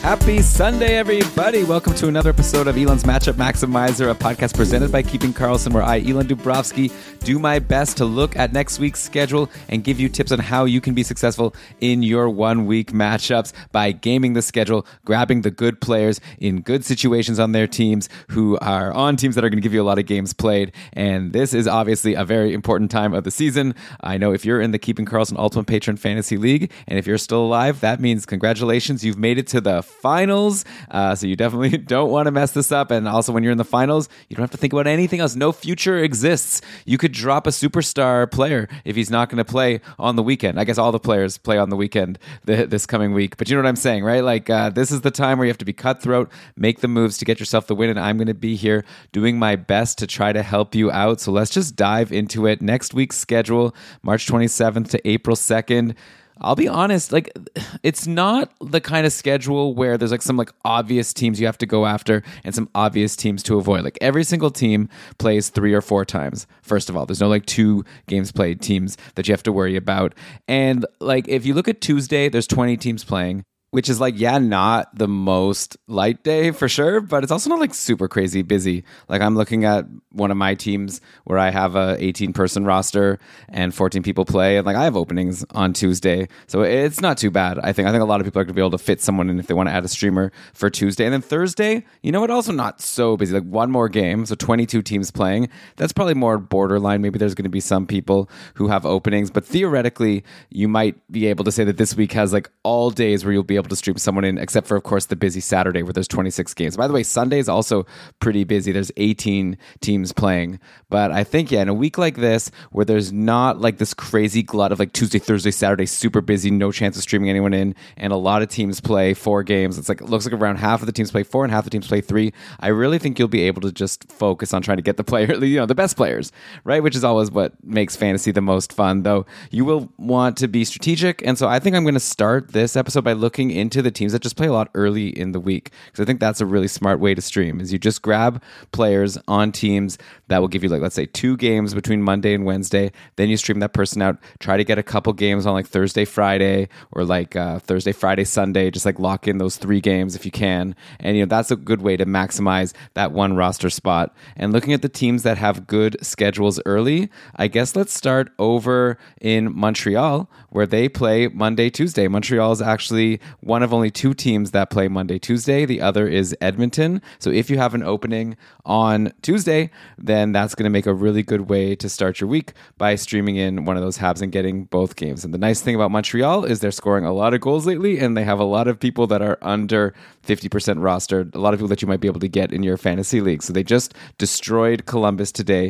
Happy Sunday, everybody. Welcome to another episode of Elon's Matchup Maximizer, a podcast presented by Keeping Karlsson, where I, Elon Dubrovsky, do my best to look at next week's schedule and give you tips on how you can be successful in your one-week matchups by gaming the schedule, grabbing the good players in good situations on their teams who are on teams that are going to give you a lot of games played. And this is obviously a very important time of the season. I know if you're in the Keeping Karlsson Ultimate Patron Fantasy League, and if you're still alive, that means congratulations, you've made it to the finals, so you definitely don't want to mess this up. And also, when you're in the finals, you don't have to think about anything else. No future exists. You could drop a superstar player if he's not going to play on the weekend. I guess all the players play on the weekend this coming week, but you know what I'm saying, right? Like, this is the time where you have to be cutthroat, make the moves to get yourself the win, and I'm going to be here doing my best to try to help you out. So let's just dive into it. Next week's schedule, March 27th to April 2nd. I'll be honest, like, it's not the kind of schedule where there's like some like obvious teams you have to go after and some obvious teams to avoid. Like, every single team plays 3 or 4 times. First of all, there's no like 2 games played teams that you have to worry about. And like, if you look at Tuesday, there's 20 teams playing, which is like, yeah, not the most light day for sure, but it's also not like super crazy busy. Like, I'm looking at one of my teams where I have a 18-person roster and 14 people play, and like, I have openings on Tuesday, so it's not too bad. I think a lot of people are going to be able to fit someone in if they want to add a streamer for Tuesday. And then Thursday, you know what, also not so busy. Like, one more game, so 22 teams playing. That's probably more borderline. Maybe there's going to be some people who have openings, but theoretically, you might be able to say that this week has like all days where you'll be able to stream someone in, except for, of course, the busy Saturday where there's 26 games. By the way, Sunday is also pretty busy. There's 18 teams playing. But I think, yeah, in a week like this, where there's not like this crazy glut of like Tuesday, Thursday, Saturday, super busy, no chance of streaming anyone in, and a lot of teams play 4 games. It's like, it looks like around half of the teams play 4 and half the teams play 3. I really think you'll be able to just focus on trying to get the player, you know, the best players, right? Which is always what makes fantasy the most fun, though. You will want to be strategic. And so I think I'm going to start this episode by looking into the teams that just play a lot early in the week, because I think that's a really smart way to stream, is you just grab players on teams that will give you, like, let's say 2 games between Monday and Wednesday, then you stream that person out, try to get a couple games on like Thursday, Friday, or like Thursday, Friday, Sunday, just like lock in those 3 games if you can. And you know, that's a good way to maximize that one roster spot. And looking at the teams that have good schedules early, I guess let's start over in Montreal, where they play Monday, Tuesday. Montreal is actually one of only 2 teams that play Monday, Tuesday. The other is Edmonton. So if you have an opening on Tuesday, then that's going to make a really good way to start your week by streaming in one of those Habs and getting both games. And the nice thing about Montreal is they're scoring a lot of goals lately, and they have a lot of people that are under 50% rostered, a lot of people that you might be able to get in your fantasy league. So they just destroyed Columbus today,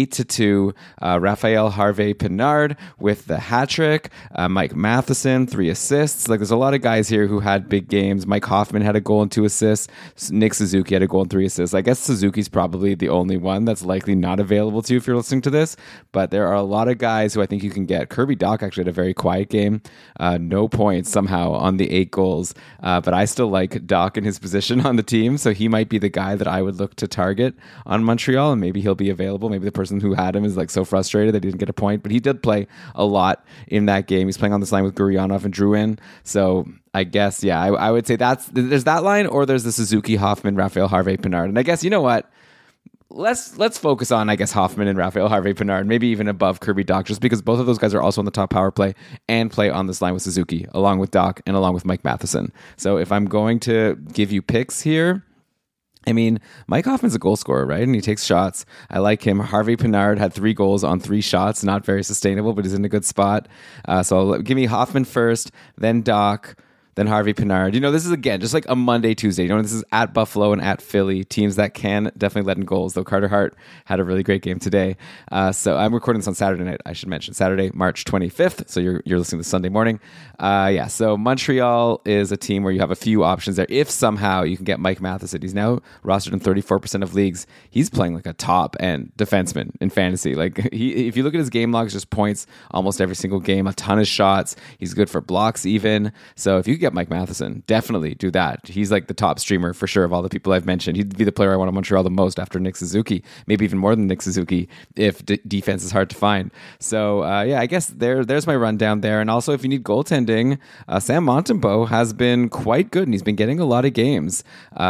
8-2. Raphael Harvey-Pinard with the hat trick. Mike Matheson, 3 assists. Like, there's a lot of guys here who had big games. Mike Hoffman had a goal and 2 assists. Nick Suzuki had a goal and 3 assists. I guess Suzuki's probably the only one that's likely not available to you if you're listening to this, but there are a lot of guys who I think you can get. Kirby Dach actually had a very quiet game. No points somehow on the 8 goals, but I still like Dach in his position on the team, so he might be the guy that I would look to target on Montreal, and maybe he'll be available. Maybe the person who had him is like so frustrated that he didn't get a point, but he did play a lot in that game. He's playing on this line with Guryanov and Drouin, so I guess, yeah, I would say there's that line, or there's the Suzuki, Hoffman, Raphael Harvey-Pinard. And I guess, you know what? Let's focus on, I guess, Hoffman and Raphael Harvey-Pinard, maybe even above Kirby Dach, just because both of those guys are also on the top power play and play on this line with Suzuki, along with Dach and along with Mike Matheson. So if I'm going to give you picks here, I mean, Mike Hoffman's a goal scorer, right? And he takes shots. I like him. Harvey-Pinard had 3 goals on 3 shots. Not very sustainable, but he's in a good spot. So give me Hoffman first, then Dach, then Harvey-Pinard. You know, this is, again, just like a Monday, Tuesday. You know, this is at Buffalo and at Philly, teams that can definitely let in goals, though Carter Hart had a really great game today. So I'm recording this on Saturday night, I should mention. Saturday, March 25th. So you're listening this Sunday morning. So Montreal is a team where you have a few options there. If somehow you can get Mike Matheson, he's now rostered in 34% of leagues. He's playing like a top-end defenseman in fantasy. Like, if you look at his game logs, just points almost every single game, a ton of shots. He's good for blocks even. So if you get get Mike Matheson. Definitely do that. He's like the top streamer for sure of all the people I've mentioned. He'd be the player I want in Montreal the most after Nick Suzuki, maybe even more than Nick Suzuki if defense is hard to find. So I guess there's my rundown there. And also, if you need goaltending, Sam Montembeault has been quite good, and he's been getting a lot of games.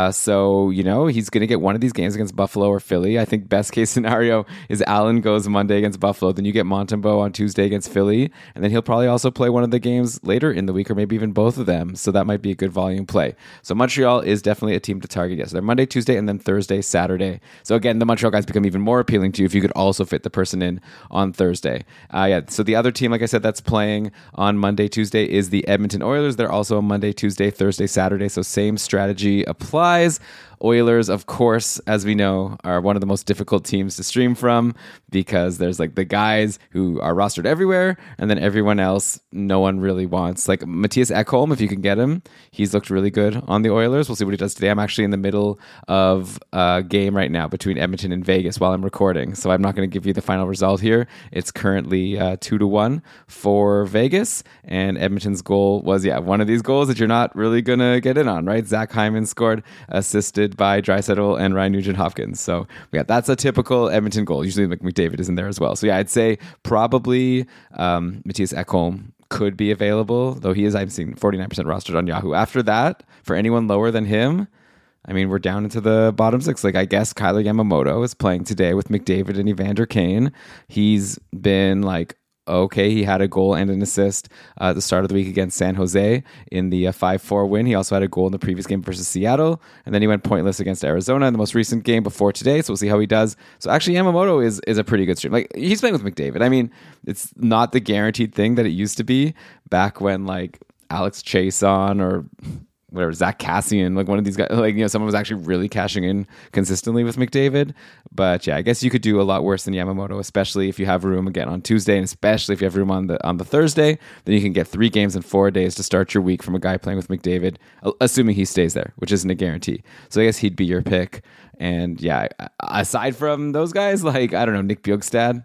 So he's going to get one of these games against Buffalo or Philly. I think best case scenario is Allen goes Monday against Buffalo, then you get Montembeault on Tuesday against Philly, and then he'll probably also play one of the games later in the week, or maybe even both of them. So that might be a good volume play. So Montreal is definitely a team to target. Yes, they're Monday, Tuesday, and then Thursday, Saturday. So again, the Montreal guys become even more appealing to you if you could also fit the person in on Thursday. So the other team, like I said, that's playing on Monday, Tuesday is the Edmonton Oilers. They're also on Monday, Tuesday, Thursday, Saturday. So same strategy applies. Oilers, of course, as we know, are one of the most difficult teams to stream from because there's like the guys who are rostered everywhere, and then everyone else no one really wants. Like Matthias Ekholm, if you can get him, he's looked really good on the Oilers. We'll see what he does today. I'm actually in the middle of a game right now between Edmonton and Vegas while I'm recording, so I'm not going to give you the final result here. It's currently 2-1 for Vegas, and Edmonton's goal was, one of these goals that you're not really going to get in on, right? Zach Hyman scored, assisted by Draisaitl and Ryan Nugent-Hopkins. So that's a typical Edmonton goal. Usually McDavid is in there as well. So I'd say probably Matthias Ekholm could be available, though I'm seeing 49% rostered on Yahoo. After that, for anyone lower than him, I mean, we're down into the bottom six. Like, I guess Kyler Yamamoto is playing today with McDavid and Evander Kane. He's been like, okay, he had a goal and an assist at the start of the week against San Jose in the 5-4 win. He also had a goal in the previous game versus Seattle, and then he went pointless against Arizona in the most recent game before today, so we'll see how he does. So actually, Yamamoto is a pretty good stream. Like, he's playing with McDavid. I mean, it's not the guaranteed thing that it used to be back when, like, Alex Chason or whatever, Zach Cassian, like one of these guys, like, someone was actually really cashing in consistently with McDavid. But I guess you could do a lot worse than Yamamoto, especially if you have room again on Tuesday, and especially if you have room on the Thursday. Then you can get 3 games in 4 days to start your week from a guy playing with McDavid, assuming he stays there, which isn't a guarantee. So I guess he'd be your pick. And aside from those guys, like, I don't know, Nick Bjugstad,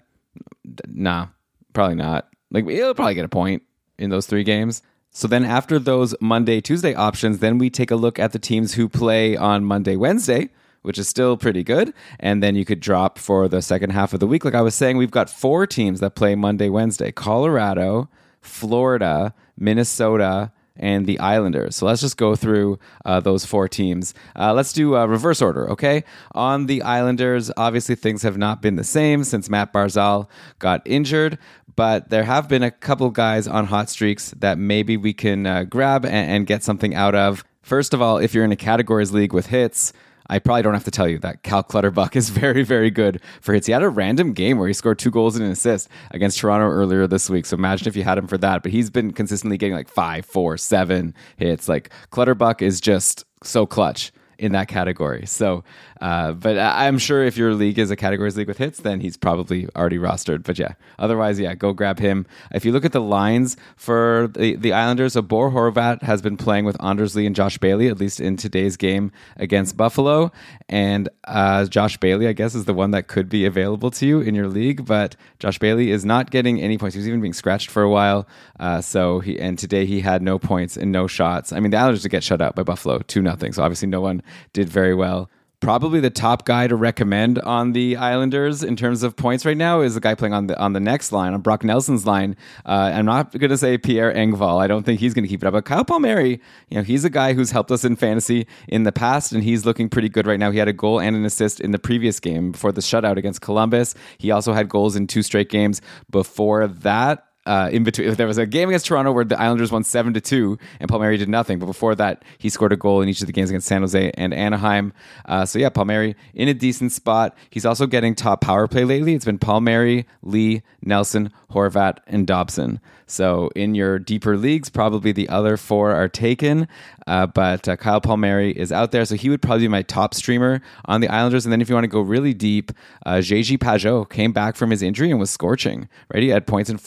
nah, probably not. Like, he'll probably get a point in those 3 games. So then after those Monday, Tuesday options, then we take a look at the teams who play on Monday, Wednesday, which is still pretty good. And then you could drop for the second half of the week. Like I was saying, we've got 4 teams that play Monday, Wednesday: Colorado, Florida, Minnesota, and the Islanders. So let's just go through those 4 teams. Let's do reverse order, okay? On the Islanders, obviously things have not been the same since Matt Barzal got injured, but there have been a couple guys on hot streaks that maybe we can grab and get something out of. First of all, if you're in a categories league with hits, I probably don't have to tell you that Cal Clutterbuck is very, very good for hits. He had a random game where he scored 2 goals and an assist against Toronto earlier this week. So imagine if you had him for that. But he's been consistently getting like 5, 4, 7 hits. Like, Clutterbuck is just so clutch in that category. So, but I'm sure if your league is a categories league with hits, then he's probably already rostered. But otherwise, go grab him. If you look at the lines for the Islanders, so Bo Horvat has been playing with Anders Lee and Josh Bailey, at least in today's game against Buffalo. And Josh Bailey, I guess, is the one that could be available to you in your league. But Josh Bailey is not getting any points. He was even being scratched for a while. And today he had no points and no shots. I mean, the Islanders did get shut out by Buffalo 2-0. So obviously no one did very well. Probably the top guy to recommend on the Islanders in terms of points right now is the guy playing on the next line, on Brock Nelson's line. I'm not going to say Pierre Engvall. I don't think he's going to keep it up. But Kyle Palmieri, he's a guy who's helped us in fantasy in the past, and he's looking pretty good right now. He had a goal and an assist in the previous game before the shutout against Columbus. He also had goals in 2 straight games before that. In between, there was a game against Toronto where the Islanders won 7-2 and Palmieri did nothing. But before that, he scored a goal in each of the games against San Jose and Anaheim. Palmieri in a decent spot. He's also getting top power play lately. It's been Palmieri, Lee, Nelson, Horvat, and Dobson. So in your deeper leagues, probably the other 4 are taken. But Kyle Palmieri is out there. So he would probably be my top streamer on the Islanders. And then if you want to go really deep, JG Pajot came back from his injury and was scorching, right? He had points in 4 straight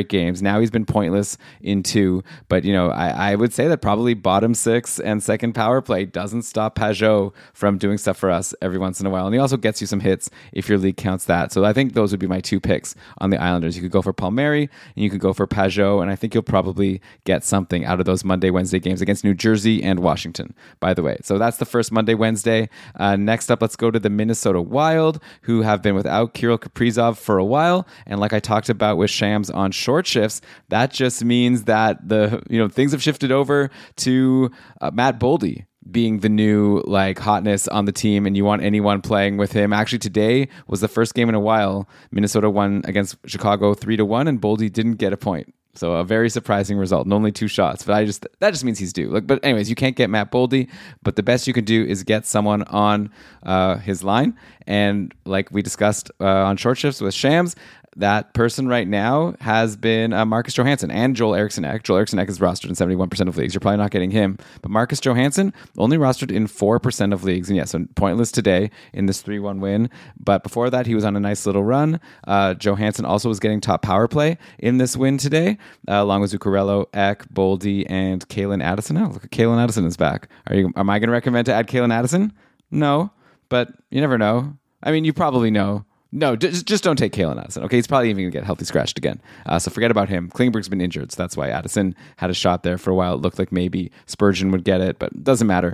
straight games. Now he's been pointless in 2, but I would say that probably bottom 6 and second power play doesn't stop Pajot from doing stuff for us every once in a while. And he also gets you some hits if your league counts that. So I think those would be my 2 picks on the Islanders. You could go for Palmieri and you could go for Pajot, and I think you'll probably get something out of those Monday, Wednesday games against New Jersey and Washington, by the way. So that's the first Monday, Wednesday. Next up, let's go to the Minnesota Wild, who have been without Kirill Kaprizov for a while. And like I talked about with Shams on short shifts, that just means that things have shifted over to Matt Boldy being the new hotness on the team, and you want anyone playing with him. Actually, today was the first game in a while. Minnesota won against Chicago 3-1, and Boldy didn't get a point. So a very surprising result, and only 2 shots. But that just means he's due. But anyways, you can't get Matt Boldy. But the best you can do is get someone on his line. And like we discussed on short shifts with Shams, that person right now has been Marcus Johansson and Joel Eriksson Ek. Joel Eriksson Ek is rostered in 71% of leagues. You're probably not getting him. But Marcus Johansson only rostered in 4% of leagues. And so pointless today in this 3-1 win. But before that, he was on a nice little run. Johansson also was getting top power play in this win today, along with Zuccarello, Ek, Boldy, and Kalen Addison. Oh, look at Kalen Addison is back. Am I going to recommend to add Kalen Addison? No, but you never know. I mean, you probably know. No, just don't take Kalen Addison. Okay, he's probably even going to get healthy scratched again. So forget about him. Klingberg's been injured, so that's why Addison had a shot there for a while. It looked like maybe Spurgeon would get it, but it doesn't matter.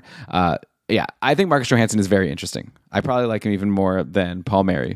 I think Marcus Johansson is very interesting. I probably like him even more than Palmieri.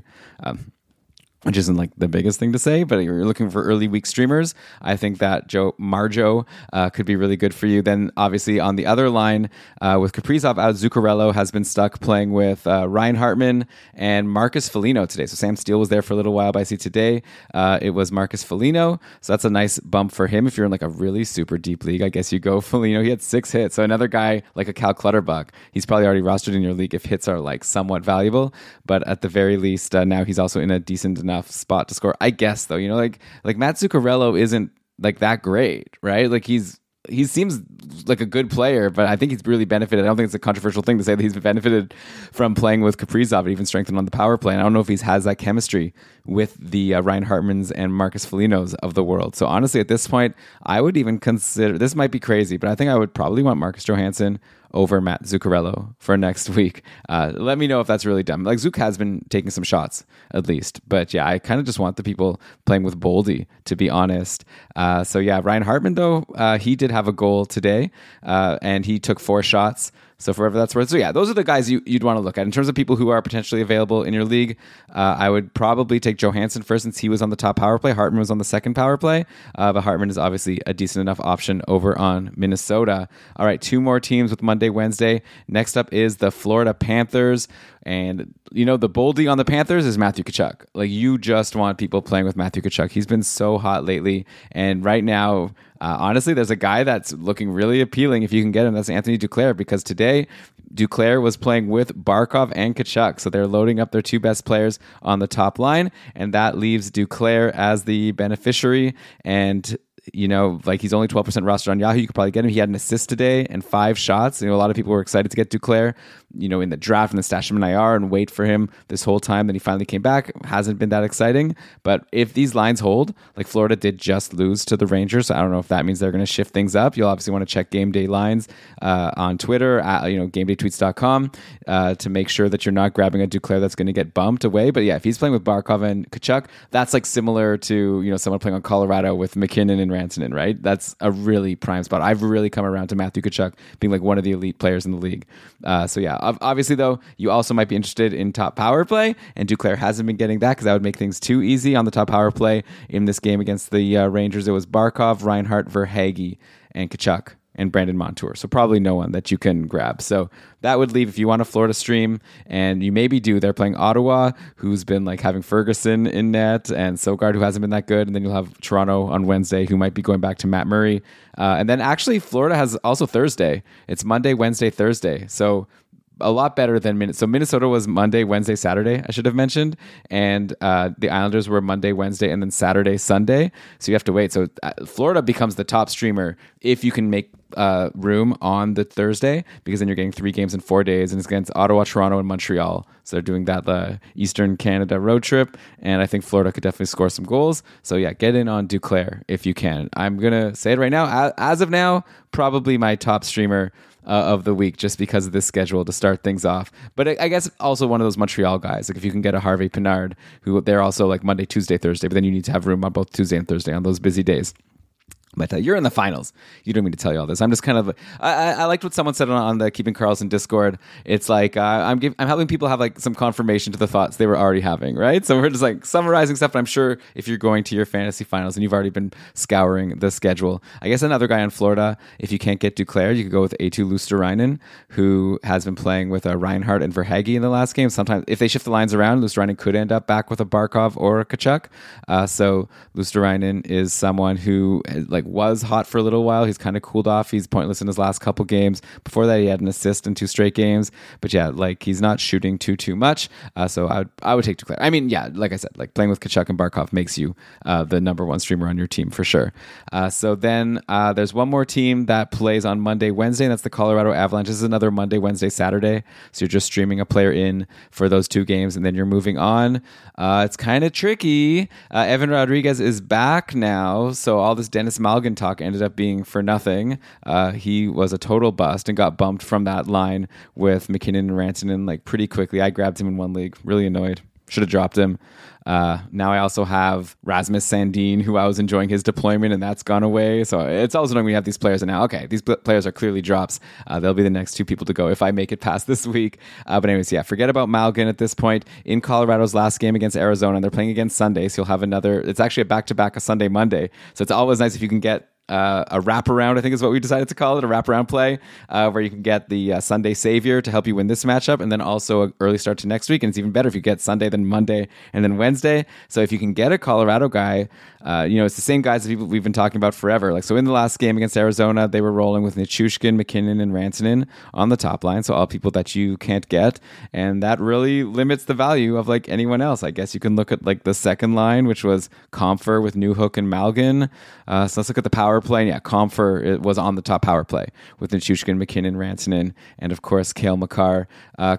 Which isn't the biggest thing to say, but you're looking for early week streamers. I think that Marjo could be really good for you. Then obviously on the other line with Kaprizov out, Zuccarello has been stuck playing with Ryan Hartman and Marcus Foligno today. So Sam Steele was there for a little while, but I see today it was Marcus Foligno. So that's a nice bump for him. If you're in a really super deep league, I guess you go Foligno. He had 6 hits. So another guy like a Cal Clutterbuck, he's probably already rostered in your league if hits are somewhat valuable. But at the very least, now he's also in a decent enough spot to score, I guess, though. Matt Zuccarello isn't that great, right? He seems like a good player, but I think he's really benefited. I don't think it's a controversial thing to say that he's benefited from playing with Kaprizov and even strengthened on the power play. And I don't know if he has that chemistry with the Ryan Hartmans and Marcus Folignos of the world. So honestly, at this point, I would even consider, this might be crazy, but I think I would probably want Marcus Johansson over Matt Zuccarello for next week. Let me know if that's really dumb. Zook has been taking some shots, at least. But yeah, I kind of just want the people playing with Boldy, to be honest. Ryan Hartman, though, he did have a goal today, and he took 4 shots. So for whatever that's worth. So yeah, those are the guys you'd want to look at. In terms of people who are potentially available in your league, I would probably take Johansson first, since he was on the top power play. Hartman was on the second power play. But Hartman is obviously a decent enough option over on Minnesota. All right, 2 more teams with Monday, Wednesday. Next up is the Florida Panthers. And, the Boldy on the Panthers is Matthew Tkachuk. You just want people playing with Matthew Tkachuk. He's been so hot lately. And right now, honestly, there's a guy that's looking really appealing if you can get him. That's Anthony Duclair, because today Duclair was playing with Barkov and Tkachuk. So they're loading up their 2 best players on the top line. And that leaves Duclair as the beneficiary. And he's only 12% rostered on Yahoo. You could probably get him. He had an assist today and 5 shots. A lot of people were excited to get Duclair, in the draft, and then stash him in IR and wait for him this whole time. Then he finally came back. Hasn't been that exciting. But if these lines hold, Florida did just lose to the Rangers, so I don't know if that means they're going to shift things up. You'll obviously want to check game day lines on Twitter, at, gamedaytweets.com, to make sure that you're not grabbing a Duclair that's going to get bumped away. But yeah, if he's playing with Barkov and Tkachuk, that's similar to, someone playing on Colorado with McKinnon and Rantanen, right? That's a really prime spot. I've really come around to Matthew Tkachuk being one of the elite players in the league. So yeah, obviously though, you also might be interested in top power play, and Duclair hasn't been getting that because that would make things too easy on the top power play. In this game against the Rangers, it was Barkov, Reinhart, Verhaeghe, and Tkachuk, and Brandon Montour. So probably no one that you can grab. So that would leave, if you want a Florida stream, and you maybe do, they're playing Ottawa, who's been having Ferguson in net, and Sogard, who hasn't been that good. And then you'll have Toronto on Wednesday, who might be going back to Matt Murray. And then actually Florida has also Thursday. It's Monday, Wednesday, Thursday. So a lot better than Minnesota. So Minnesota was Monday, Wednesday, Saturday, I should have mentioned. And the Islanders were Monday, Wednesday, and then Saturday, Sunday. So you have to wait. So Florida becomes the top streamer if you can make room on the Thursday, because then you're getting 3 games in 4 days, and it's against Ottawa, Toronto, and Montreal. So they're doing that Eastern Canada road trip, and I think Florida could definitely score some goals. So yeah, get in on Duclair if you can. I'm gonna say it right now. As of now, probably my top streamer of the week, just because of this schedule to start things off. But I guess also one of those Montreal guys. Like if you can get a Harvey Pinard, who they're also like Monday, Tuesday, Thursday, but then you need to have room on both Tuesday and Thursday on those busy days. But you're in the finals. You don't need me to tell you all this. I'm just kind of. I liked what someone said on the Keeping Karlsson Discord. It's like I'm helping people have like some confirmation to the thoughts they were already having, right? So we're just like summarizing stuff. But I'm sure if you're going to your fantasy finals and you've already been scouring the schedule, I guess another guy in Florida, if you can't get Duclair, you could go with Eetu Luostarinen, who has been playing with Reinhardt and Verhaeghe in the last game. Sometimes if they shift the lines around, Luostarinen could end up back with a Barkov or a Tkachuk. So Luostarinen is someone who was hot for a little while. He's kind of cooled off. He's pointless in his last couple games. Before that, he had an assist in 2 straight games. But yeah, he's not shooting too much. So I would take Duclair. I mean, yeah, like I said, playing with Tkachuk and Barkov makes you the number 1 streamer on your team for sure. So then there's one more team that plays on Monday, Wednesday, and that's the Colorado Avalanche. This is another Monday, Wednesday, Saturday. So you're just streaming a player in for those 2 games, and then you're moving on. It's kind of tricky. Evan Rodriguez is back now, so all this Dennis Malgin talk ended up being for nothing. He was a total bust and got bumped from that line with McKinnon and Rantanen pretty quickly. I grabbed him in one league, really annoyed. Should have dropped him. Now I also have Rasmus Sandin, who I was enjoying his deployment, and that's gone away. So it's also annoying when you have these players, and now, okay, these players are clearly drops. They'll be the next 2 people to go if I make it past this week. But anyways, yeah, forget about Malgin at this point. In Colorado's last game against Arizona, and they're playing against Sunday, so you'll have another. It's actually a back-to-back, a Sunday, Monday. So it's always nice if you can get a wraparound, I think is what we decided to call it, a wraparound play, where you can get the Sunday savior to help you win this matchup, and then also an early start to next week. And it's even better if you get Sunday, then Monday, and then Wednesday. So if you can get a Colorado guy, it's the same guys that we've been talking about forever. So in the last game against Arizona, they were rolling with Nichushkin, McKinnon, and Rantanen on the top line. So all people that you can't get, and that really limits the value of anyone else. I guess you can look at the second line, which was Compher with Newhook and Malgin. So let's look at the power play. And yeah, Compher was on the top power play with Nichushkin, McKinnon, Rantanen, and of course Cale Makar.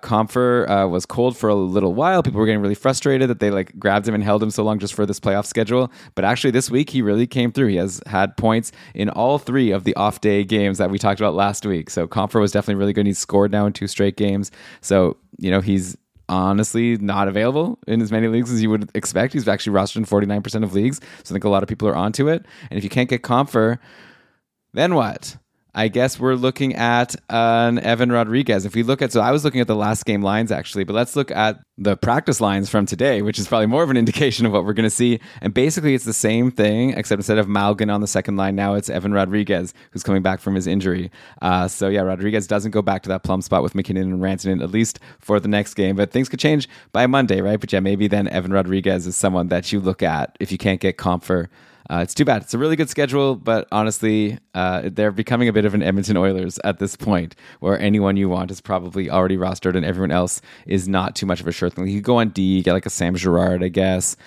Compher was cold for a little while. People were getting really frustrated that they grabbed him and held him so long just for this playoff schedule. But actually this week he really came through. He has had points in all 3 of the off day games that we talked about last week. So Compher was definitely really good. He's scored now in 2 straight games. So, he's honestly not available in as many leagues as you would expect. He's actually rostered in 49% of leagues, so I think a lot of people are onto it. And if you can't get Compher, then what? I guess we're looking at an Evan Rodriguez. If we look at, so I was looking at the last game lines actually, but let's look at the practice lines from today, which is probably more of an indication of what we're going to see. And basically it's the same thing, except instead of Malgin on the second line, now it's Evan Rodriguez, who's coming back from his injury. So yeah, Rodriguez doesn't go back to that plum spot with McKinnon and Rantanen, at least for the next game, but things could change by Monday, right? But yeah, maybe then Evan Rodriguez is someone that you look at if you can't get Compher. It's too bad. It's a really good schedule, but honestly, they're becoming a bit of an Edmonton Oilers at this point, where anyone you want is probably already rostered and everyone else is not too much of a sure thing. You could go on D, get a Sam Girard, I guess.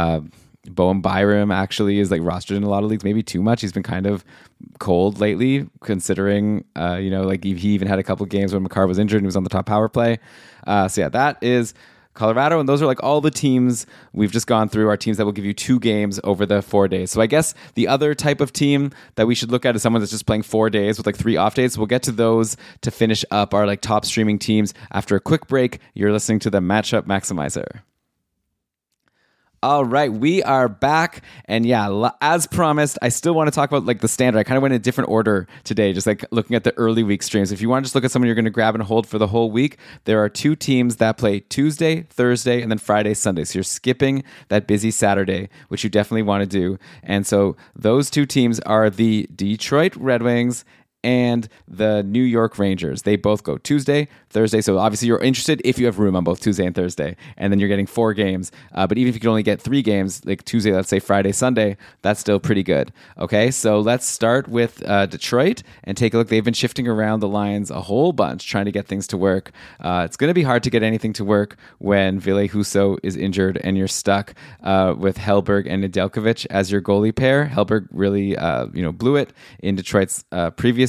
Bowen Byram actually is rostered in a lot of leagues, maybe too much. He's been kind of cold lately, considering, he even had a couple of games when Makar was injured and he was on the top power play. So yeah, that is Colorado, and those are all the teams we've just gone through are teams that will give you 2 games over the 4 days. So I guess the other type of team that we should look at is someone that's just playing 4 days with 3 off days. We'll get to those to finish up our top streaming teams after a quick break. You're listening to the Matchup Maximizer. All right, we are back. And yeah, as promised, I still want to talk about the standard. I kind of went in a different order today, just looking at the early week streams. If you want to just look at someone you're going to grab and hold for the whole week, there are 2 teams that play Tuesday, Thursday, and then Friday, Sunday. So you're skipping that busy Saturday, which you definitely want to do. And so those 2 teams are the Detroit Red Wings and the New York Rangers. They both go Tuesday, Thursday. So obviously you're interested if you have room on both Tuesday and Thursday. And then you're getting 4 games. But even if you can only get 3 games, Tuesday, let's say Friday, Sunday, that's still pretty good. Okay, so let's start with Detroit and take a look. They've been shifting around the lines a whole bunch, trying to get things to work. It's going to be hard to get anything to work when Ville Husso is injured and you're stuck with Hellberg and Nedeljkovic as your goalie pair. Hellberg really blew it in Detroit's previous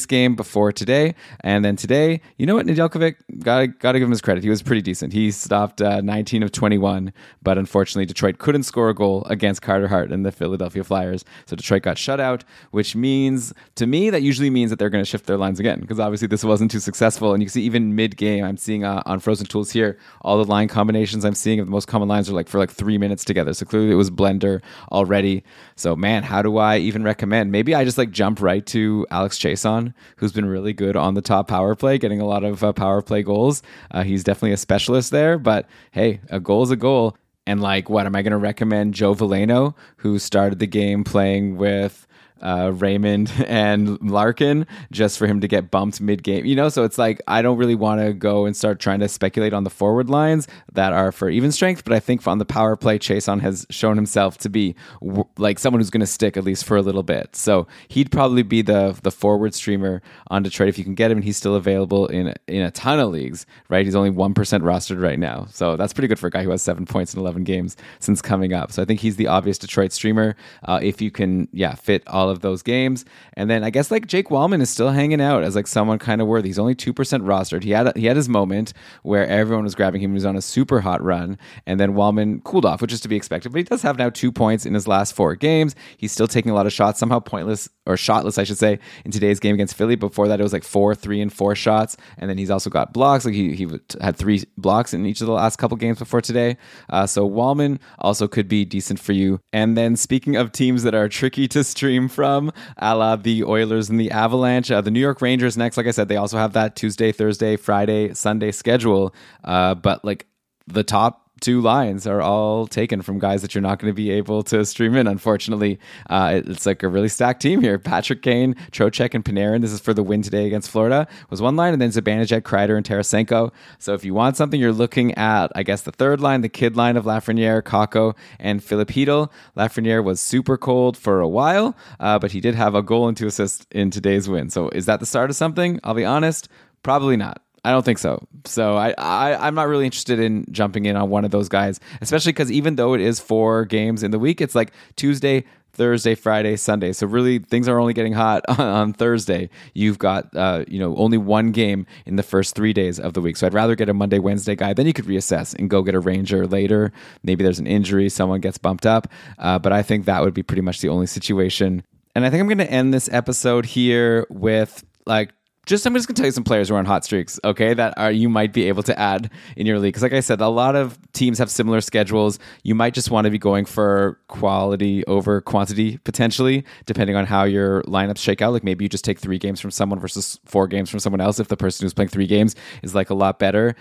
previous game before today. And then today, you know what, Nedeljkovic, gotta give him his credit. He was pretty decent. He stopped 19 of 21, but unfortunately Detroit couldn't score a goal against Carter Hart and the Philadelphia Flyers. So Detroit got shut out, which means, to me, that usually means that they're going to shift their lines again, because obviously this wasn't too successful. And you can see even mid-game, I'm seeing on Frozen Tools here, all the line combinations I'm seeing of the most common lines are for 3 minutes together. So clearly it was Blender already. So man, how do I even recommend? Maybe I just jump right to Alex Chiasson, who's been really good on the top power play, getting a lot of power play goals. He's definitely a specialist there, but hey, a goal is a goal. And what am I going to recommend? Joe Veleno, who started the game playing with Raymond and Larkin, just for him to get bumped mid-game, so it's I don't really want to go and start trying to speculate on the forward lines that are for even strength, but I think on the power play, Chiasson has shown himself to be someone who's going to stick at least for a little bit, so he'd probably be the forward streamer on Detroit if you can get him, and he's still available in a ton of leagues, right? He's only 1% rostered right now, so that's pretty good for a guy who has 7 points in 11 games since coming up. So I think he's the obvious Detroit streamer if you can fit all of those games. And then I guess Jake Wallman is still hanging out as someone kind of worthy. He's only 2% rostered. He had his moment where everyone was grabbing him. He was on a super hot run, and then Wallman cooled off, which is to be expected, but he does have now 2 points in his last 4 games. He's still taking a lot of shots, somehow pointless or shotless, I should say, in today's game against Philly. Before that, it was 4, 3, and 4 shots, and then he's also got blocks. He had 3 blocks in each of the last couple games before today. So Wallman also could be decent for you. And then speaking of teams that are tricky to stream from, a la the Oilers and the Avalanche, the New York Rangers next. Like I said, they also have that Tuesday, Thursday, Friday, Sunday schedule. But the top 2 lines are all taken from guys that you're not going to be able to stream in, unfortunately. It's a really stacked team here. Patrick Kane, Trocheck, and Panarin. This is for the win today against Florida. Was one line, and then Zibanejad, Kreider, and Tarasenko. So if you want something, you're looking at, I guess, the third line, the kid line of Lafreniere, Kakko, and Philip Hedl. Lafreniere was super cold for a while, but he did have a goal and 2 assists in today's win. So is that the start of something? I'll be honest, probably not. I don't think so. So I'm not really interested in jumping in on one of those guys, especially because even though it is 4 games in the week, it's Tuesday, Thursday, Friday, Sunday. So really, things are only getting hot on Thursday. You've got only 1 game in the first 3 days of the week. So I'd rather get a Monday, Wednesday guy. Then you could reassess and go get a Ranger later. Maybe there's an injury, someone gets bumped up. But I think that would be pretty much the only situation. And I think I'm going to end this episode here with I'm just going to tell you some players who are on hot streaks, okay, that you might be able to add in your league. Because like I said, a lot of teams have similar schedules. You might just want to be going for quality over quantity, potentially, depending on how your lineups shake out. Maybe you just take 3 games from someone versus 4 games from someone else if the person who's playing 3 games is a lot better.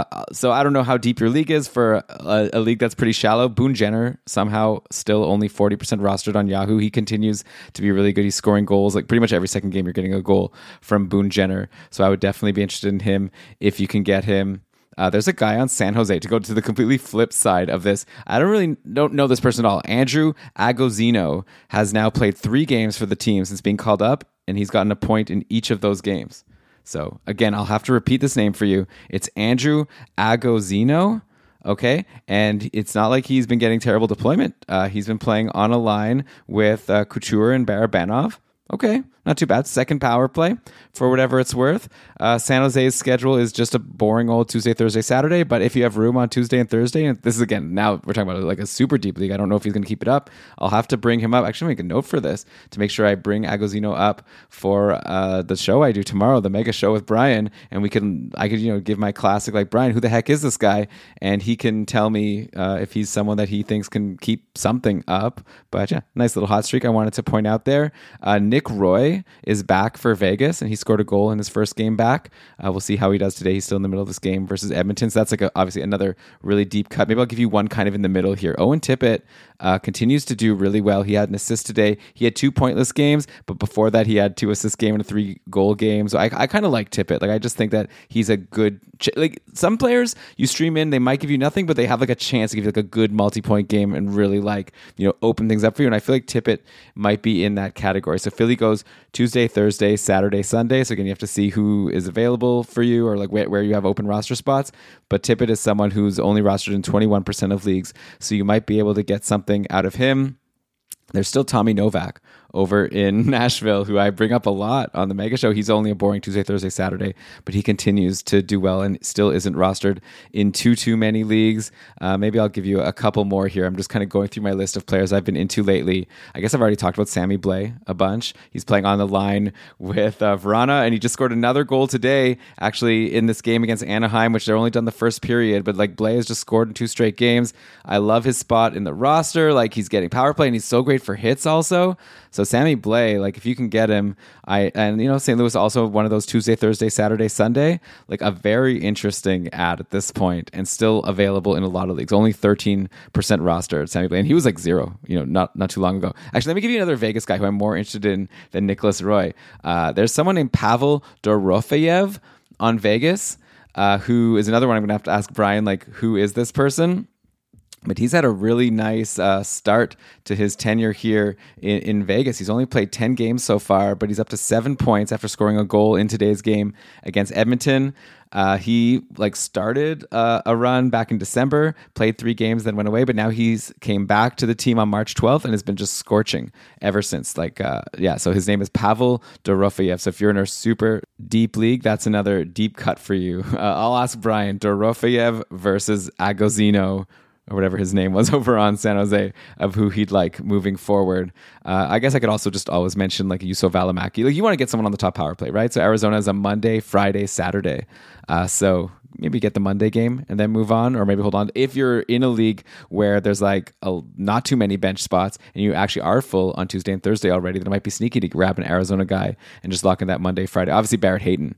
So I don't know how deep your league is. For a league that's pretty shallow, Boone Jenner, somehow still only 40% rostered on Yahoo. He continues to be really good. He's scoring goals. Pretty much every second game you're getting a goal from Boone Jenner. So I would definitely be interested in him if you can get him. There's a guy on San Jose, to go to the completely flip side of this. I don't know this person at all. Andrew Agozino has now played 3 games for the team since being called up, and he's gotten a point in each of those games. So again, I'll have to repeat this name for you. It's Andrew Agozino. Okay, and it's not like he's been getting terrible deployment. He's been playing on a line with Couture and Barabanov. Okay, not too bad. Second power play for whatever it's worth. San Jose's schedule is just a boring old Tuesday, Thursday, Saturday. But if you have room on Tuesday and Thursday, and this is again, now we're talking about a super deep league. I don't know if he's going to keep it up. I'll have to bring him up. Actually, make a note for this to make sure I bring Agozino up for the show I do tomorrow, the mega show with Brian. And I could give my classic, Brian, who the heck is this guy? And he can tell me if he's someone that he thinks can keep something up. But yeah, nice little hot streak I wanted to point out there. Nick Roy is back for Vegas, and he scored a goal in his first game back. We'll see how he does today. He's still in the middle of this game versus Edmonton. So that's obviously another really deep cut. Maybe I'll give you one kind of in the middle here. Owen Tippett continues to do really well. He had an assist today. He had 2 pointless games, but before that he had 2 assist game and a 3 goal game. So I kind of like Tippett. I just think that he's a good some players you stream in, they might give you nothing, but they have a chance to give you a good multi-point game and really open things up for you. And I feel like Tippett might be in that category. So Philly goes Tuesday, Thursday, Saturday, Sunday. So again, you have to see who is available for you or where you have open roster spots. But Tippett is someone who's only rostered in 21% of leagues. So you might be able to get something out of him. There's still Tommy Novak over in Nashville, who I bring up a lot on the Mega Show. He's only a boring Tuesday, Thursday, Saturday, but he continues to do well and still isn't rostered in too many leagues. Maybe I'll give you a couple more here. I'm just kind of going through my list of players I've been into lately. I guess I've already talked about Sammy Blais a bunch. He's playing on the line with Vrana, and he just scored another goal today, actually, in this game against Anaheim, which they're only done the first period, but like Blais has just scored in 2 straight games. I love his spot in the roster. Like, he's getting power play, and he's so great for hits also. So Sammy Blais, like, if you can get him, St. Louis also one of those Tuesday, Thursday, Saturday, Sunday, like a very interesting ad at this point, and still available in a lot of leagues. Only 13% rostered, Sammy Blais, and he was like 0, not too long ago. Actually, let me give you another Vegas guy who I'm more interested in than Nicholas Roy. There's someone named Pavel Dorofeyev on Vegas, who is another one I'm going to have to ask Brian, like, who is this person? But he's had a really nice start to his tenure here in Vegas. He's only played 10 games so far, but he's up to 7 points after scoring a goal in today's game against Edmonton. He started a run back in December, played 3 games, then went away, but now he's came back to the team on March 12th and has been just scorching ever since. So his name is Pavel Dorofeyev. So if you're in a super deep league, that's another deep cut for you. I'll ask Brian, Dorofeyev versus Agozino, or whatever his name was over on San Jose, of who he'd like moving forward. I guess I could also just always mention like Juuso Valimaki. Like, you want to get someone on the top power play, right? So Arizona is a Monday, Friday, Saturday. So maybe get the Monday game and then move on, or maybe hold on. If you're in a league where there's like not too many bench spots and you actually are full on Tuesday and Thursday already, then it might be sneaky to grab an Arizona guy and just lock in that Monday, Friday. Obviously, Barrett Hayton,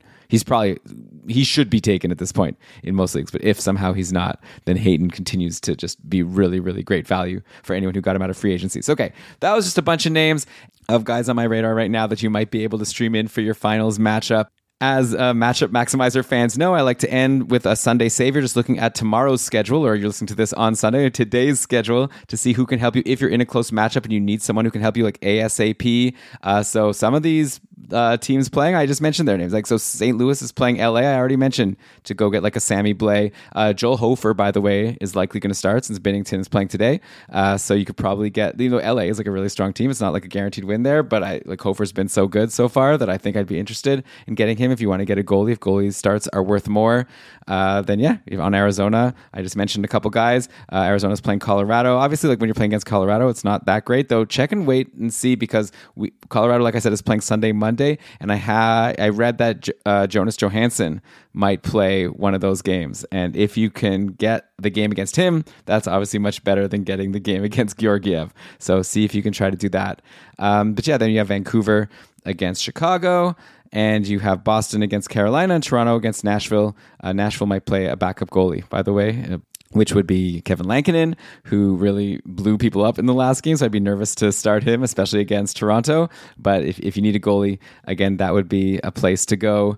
he should be taken at this point in most leagues, but if somehow he's not, then Hayton continues to just be really, really great value for anyone who got him out of free agency. So, okay, that was just a bunch of names of guys on my radar right now that you might be able to stream in for your finals matchup. As Matchup Maximizer fans know, I like to end with a Sunday savior, just looking at tomorrow's schedule, or you're listening to this on Sunday, or today's schedule, to see who can help you if you're in a close matchup and you need someone who can help you like ASAP. So some of these teams playing, I just mentioned their names. Like, so St. Louis is playing LA. I already mentioned to go get like a Sammy Blais. Joel Hofer, by the way, is likely going to start since Binnington is playing today. So you could probably get, LA is like a really strong team. It's not like a guaranteed win there, but Hofer's been so good so far that I think I'd be interested in getting him. If you want to get a goalie, if goalie starts are worth more, then yeah, on Arizona, I just mentioned a couple guys. Arizona's playing Colorado. Obviously, like when you're playing against Colorado, it's not that great though. Check and wait and see, because Colorado, like I said, is playing Sunday, Monday, and I read that Jonas Johansson might play one of those games, and if you can get the game against him, that's obviously much better than getting the game against Georgiev. So see if you can try to do that. But yeah, then you have Vancouver against Chicago, and you have Boston against Carolina, and Toronto against Nashville. Nashville might play a backup goalie, by the way, which would be Kevin Lankinen, who really blew people up in the last game. So I'd be nervous to start him, especially against Toronto. But if you need a goalie, again, that would be a place to go.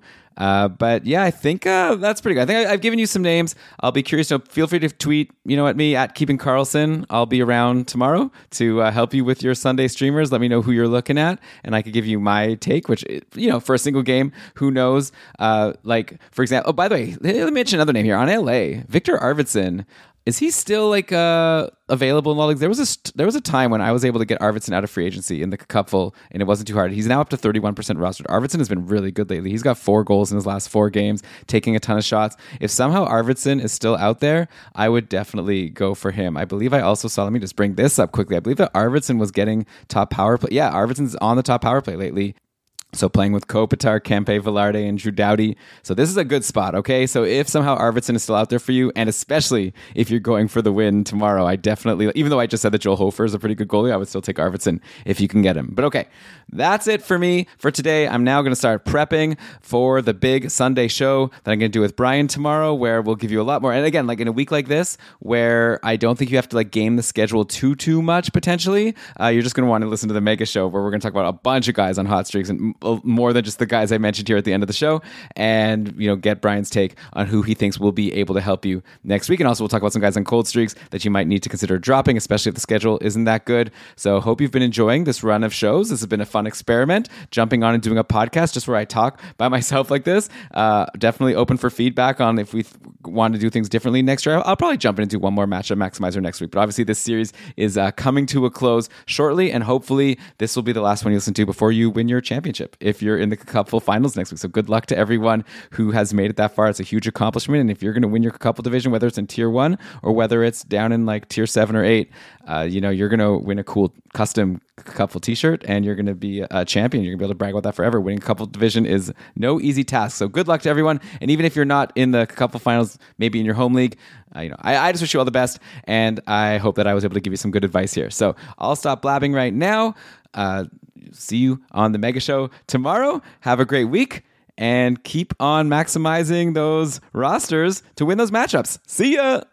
But yeah, I think that's pretty good. I think I've given you some names. I'll be curious. Feel free to tweet, at me at Keeping Karlsson. I'll be around tomorrow to help you with your Sunday streamers. Let me know who you're looking at, and I could give you my take. Which, for a single game, who knows? Like, for example, oh, by the way, let me mention another name here on LA. Victor Arvidsson. Is he still available in all leagues? There was a time when I was able to get Arvidsson out of free agency in the cupful, and it wasn't too hard. He's now up to 31% rostered. Arvidsson has been really good lately. He's got 4 goals in his last 4 games, taking a ton of shots. If somehow Arvidsson is still out there, I would definitely go for him. I believe I also saw, let me just bring this up quickly. I believe that Arvidsson was getting top power play. Yeah, Arvidsson's on the top power play lately. So playing with Kopitar, Kempe, Velarde, and Drew Doughty. So this is a good spot, okay? So if somehow Arvidsson is still out there for you, and especially if you're going for the win tomorrow, I definitely, even though I just said that Joel Hofer is a pretty good goalie, I would still take Arvidsson if you can get him. But okay, that's it for me for today. I'm now going to start prepping for the big Sunday show that I'm going to do with Brian tomorrow, where we'll give you a lot more. And again, like in a week like this, where I don't think you have to like game the schedule too much potentially, you're just going to want to listen to the Mega Show, where we're going to talk about a bunch of guys on hot streaks, and more than just the guys I mentioned here at the end of the show, and get Brian's take on who he thinks will be able to help you next week. And also we'll talk about some guys on cold streaks that you might need to consider dropping, especially if the schedule isn't that good. So hope you've been enjoying this run of shows. This has been a fun experiment, jumping on and doing a podcast just where I talk by myself like this. Definitely open for feedback on if we want to do things differently next year. I'll probably jump in and do one more Matchup Maximizer next week, but obviously this series is coming to a close shortly, and hopefully this will be the last one you listen to before you win your championship if you're in the Cupful finals next week. So good luck to everyone who has made it that far. It's a huge accomplishment, and if you're going to win your Cupful division, whether it's in tier 1 or whether it's down in like tier 7 or 8, you're going to win a cool custom Cupful t-shirt, and you're going to be a champion. You're going to be able to brag about that forever. Winning Cupful division is no easy task. So good luck to everyone, and even if you're not in the Cupful finals, maybe in your home league, I just wish you all the best, and I hope that I was able to give you some good advice here. So I'll stop blabbing right now. See you on the Mega Show tomorrow. Have a great week, and keep on maximizing those rosters to win those matchups. See ya!